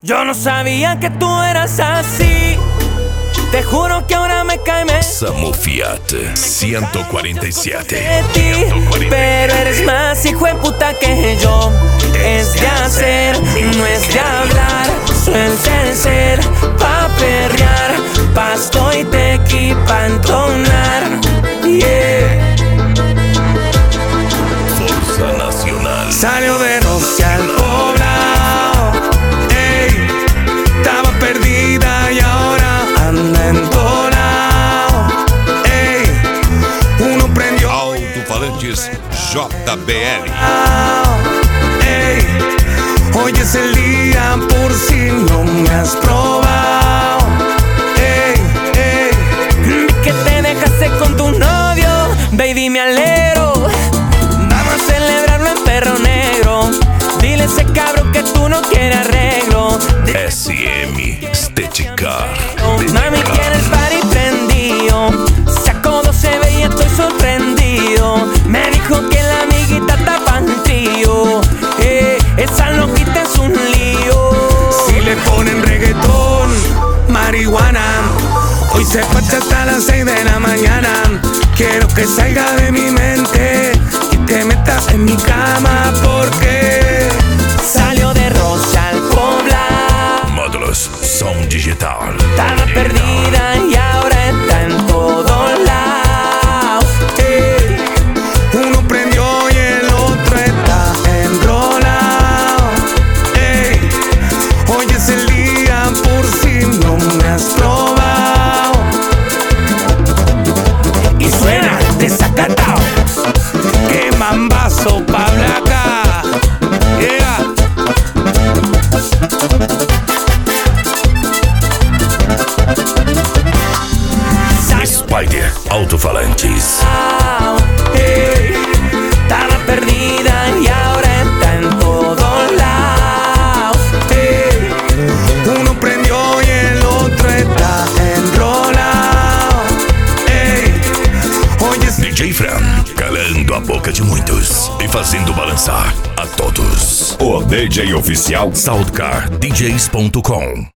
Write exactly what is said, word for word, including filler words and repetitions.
Yo no sabía que tú eras así. Te juro que ahora me cae me Samu Fiat ciento cuarenta y siete. de ti, pero eres más hijo de puta que yo. Es de hacer, no es de hablar. Suelta el ser pa' perrear, pasto y tequi pa' entonar. Yeah. Fuerza Nacional. Salió de Rocial Poblado, ey, estaba perdida y ahora anda entonado, ey, uno prendió Alto-falantes J B L. ey, hoy es el día por si no me has probado, ey, ey, vi que te dejaste con tu novio, baby me alegro. Vamos a celebrarlo en perro negro. Dile a ese cabrón que tú no quieres arreglo. S M Estética. Mami tiene el party prendido. Sacó doce ve y estoy sorprendido. Me dijo que la amiguita está pa'l trío. Eh, esa loquita es un lío. Si le ponen reggaetón, marihuana, hoy se pacha hasta las seis de la mañana. Quiero que salga de mi mente y te metas en mi cama porque salió de Rocial Poblado. Módulos Som Digital. Estaba perdida y ahora está en todos lados. Ey, uno prendió y el otro está enrolado. Ey, hoy es el día por si no me has probado. Y suena desacatado. Que mambazo pa' Blaca. Yeah. Spider Alto-falantes. Hey, estaba perdida y ahora está en todos lados. Hey, uno prendió y el otro está enrolado. Hey, hoy es D J Fran, calando a boca de muitos e fazendo balançar a todos. O D J oficial Southcar D Js ponto com.